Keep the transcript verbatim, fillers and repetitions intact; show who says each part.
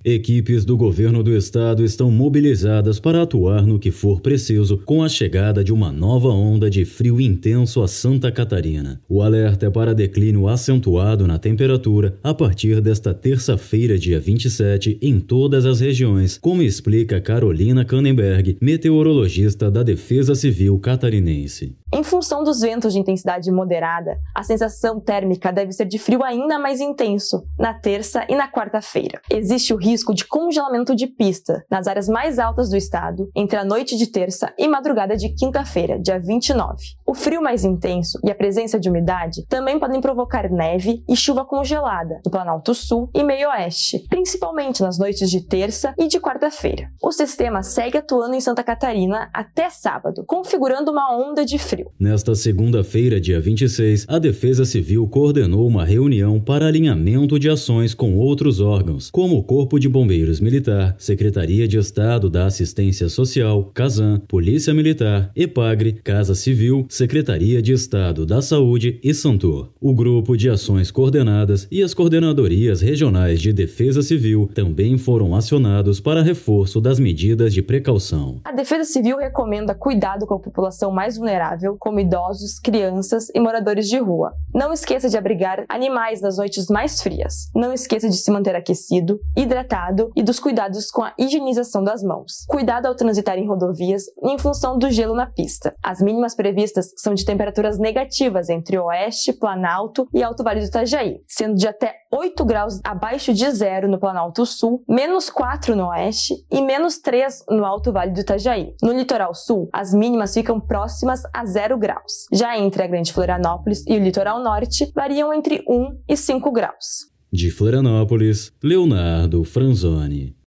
Speaker 1: Equipes do governo do estado estão mobilizadas para atuar no que for preciso com a chegada de uma nova onda de frio intenso a Santa Catarina. O alerta é para declínio acentuado na temperatura a partir desta terça-feira, dia vinte e sete, em todas as regiões, como explica Carolina Canenberg, meteorologista da Defesa Civil catarinense.
Speaker 2: Em função dos ventos de intensidade moderada, a sensação térmica deve ser de frio ainda mais intenso na terça e na quarta-feira. Existe o risco de congelamento de pista nas áreas mais altas do estado entre a noite de terça e madrugada de quinta-feira, dia vinte e nove. O frio mais intenso e a presença de umidade também podem provocar neve e chuva congelada no Planalto Sul e Meio Oeste, principalmente nas noites de terça e de quarta-feira. O sistema segue atuando em Santa Catarina até sábado, configurando uma onda de frio.
Speaker 1: Nesta segunda-feira, dia vinte e seis, a Defesa Civil coordenou uma reunião para alinhamento de ações com outros órgãos, como o Corpo de Bombeiros Militar, Secretaria de Estado da Assistência Social, CASAM, Polícia Militar, EPAGRE, Casa Civil, Secretaria de Estado da Saúde e Santur. O Grupo de Ações Coordenadas e as Coordenadorias Regionais de Defesa Civil também foram acionados para reforço das medidas de precaução.
Speaker 2: A Defesa Civil recomenda cuidado com a população mais vulnerável, como idosos, crianças e moradores de rua. Não esqueça de abrigar animais nas noites mais frias. Não esqueça de se manter aquecido, hidratado e dos cuidados com a higienização das mãos. Cuidado ao transitar em rodovias em função do gelo na pista. As mínimas previstas são de temperaturas negativas entre Oeste, Planalto e Alto Vale do Itajaí, sendo de até oito graus abaixo de zero no Planalto Sul, menos quatro no Oeste e menos três no Alto Vale do Itajaí. No litoral sul, as mínimas ficam próximas a zero graus. Já entre a Grande Florianópolis e o litoral norte, variam entre um e cinco graus.
Speaker 1: De Florianópolis, Leonardo Franzoni.